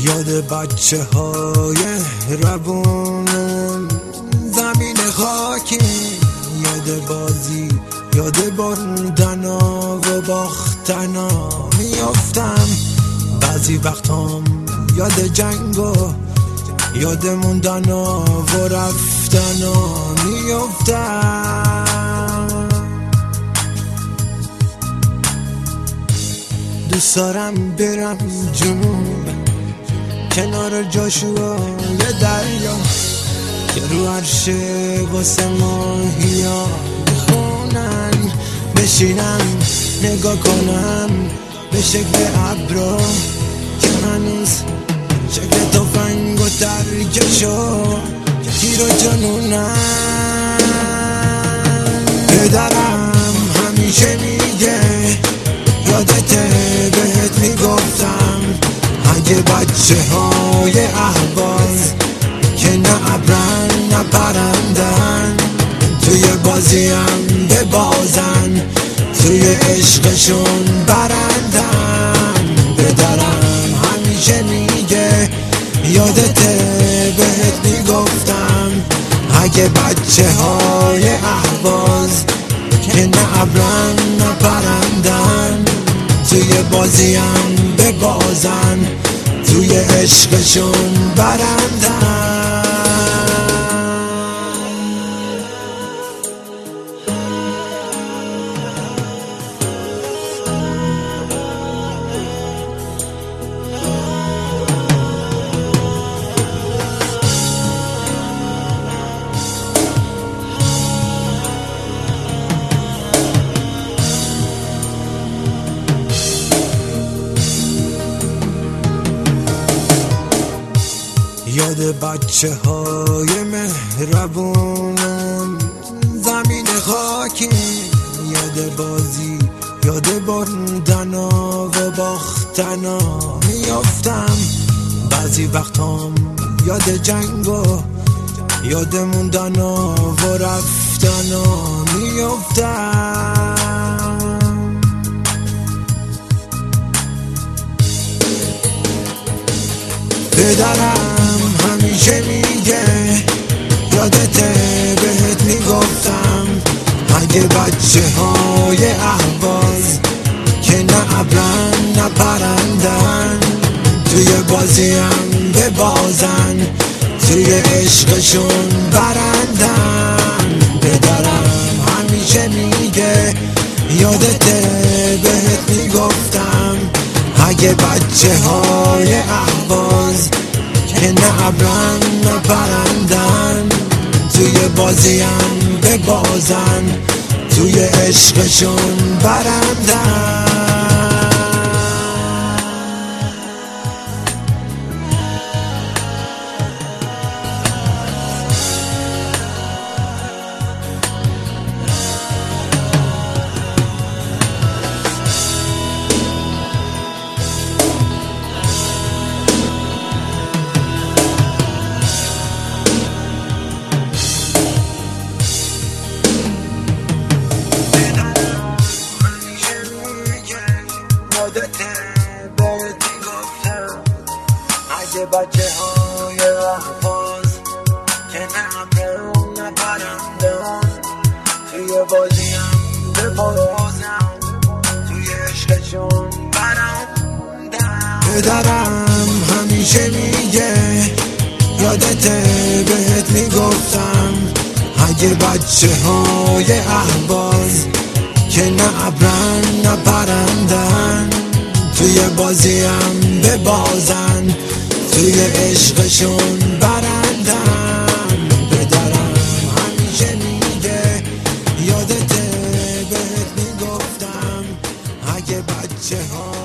یاد بچه های روونم زمین خاکی، یاد بازی، یاد بردنا و باختنا میافتم. بعضی وقتام یاد جنگا، یاد موندنا و رفتنا میافتم. دوست دارم برم جنوب کنار جاشوا یه دریا که رو عرشه واسه ماهیا بخونن، بشینم نگاه کنم به شکل ابرا که هنوز شکل تفنگ و ترکشو تیر و جنونن. پدرم همیشه میگه یادته بهت میگفتم اگه بچه های اهواز که نه ابرن نه پرندن توی بازیم ببازن، توی عشقشون برندن. پدرم همیشه میگه یادته بهت میگفتم اگه بچه های اهواز که نه ابرن نه پرندن توی بازیم ببازن، توی عشقشون برندن. یاد بچه های مهربونم زمین خاکی، یاد بازی، یاد بردنا و باختنا میافتم. بعضی وقتام یاد جنگا، یاد موندنا و رفتنا میافتم. پدرم همیشه میگه یادته بهت میگفتم اگه بچه های اهواز که نه ابرن نه پرندن توی بازیم ببازن، توی عشقشون برندن. پدرم همیشه میگه یادته بهت میگفتم اگه بچه های اهواز که نه ابرن نه پرندن توی بازیم ببازن، توی عشقشون برندن. یادته بهت میگفتم اگه بچه های اهواز که نه ابرن نه پرندن توی بازیم ببازن، توی عشقشون برندن. پدرم همیشه میگه یادته بهت میگفتم اگه بچه های اهواز که نه ابرن نه پرندن توی بازیم ببازن، توی عشقشون برندن. پدرم همیشه میگه یادته بهت میگفتم اگه بچه ها